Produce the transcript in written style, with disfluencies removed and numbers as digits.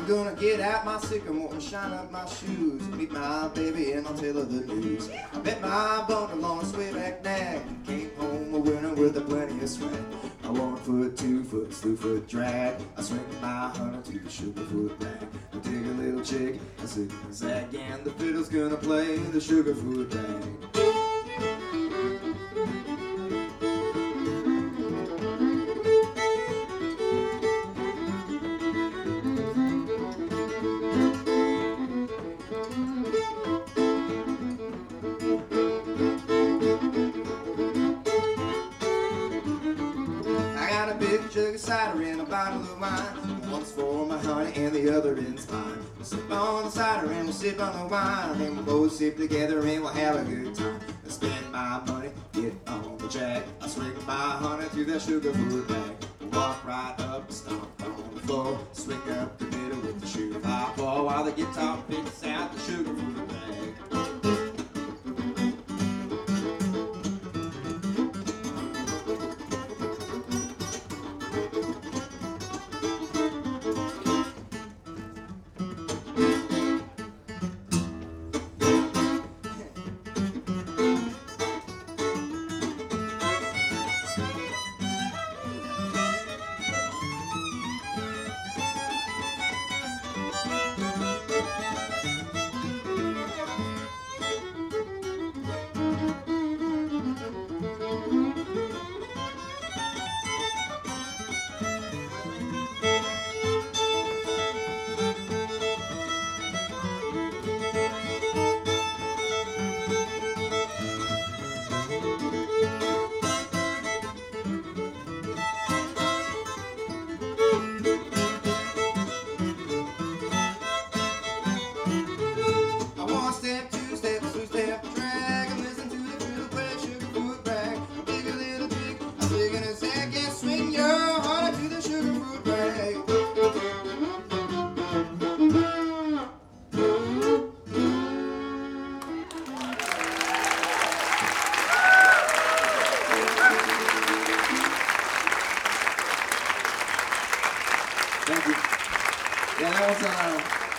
gonna get out my sycamore and shine up my shoes, meet my baby and I'll tell her the news. I bet my bundle on a swayback nag, came home a winner with a plenty of swag. A 1 foot, 2 foot, slew foot drag. I swing my hunter to the Sugarfoot rag. We take a little chick, a zig and zag, and the fiddle's gonna play the Sugarfoot rag. A big jug of cider and a bottle of wine. One's for my honey and the other is mine. We'll sip on the cider and we'll sip on the wine. Then we'll both sip together and we'll have a good time. I spend my money, get on the jack. I swing my honey through that Sugarfoot bag. We'll walk right up and stomp on the floor. Swing up the middle with the shoe hop ball while the guitar picks out the Sugarfoot bag. Thank you. Yeah, that was